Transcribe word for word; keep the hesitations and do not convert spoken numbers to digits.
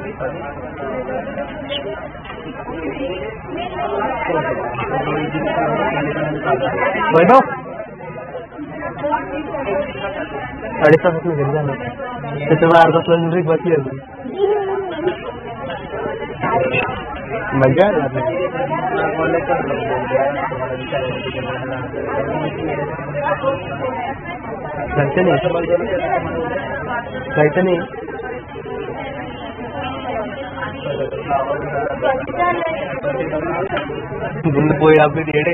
बैठो अडीच तासात घरी झालं त्याच्यामुळे अर्धा तास ब्रेक बाकी आहे मजा जायचं नाही जायचं नाही दूध पोहे आपले येडे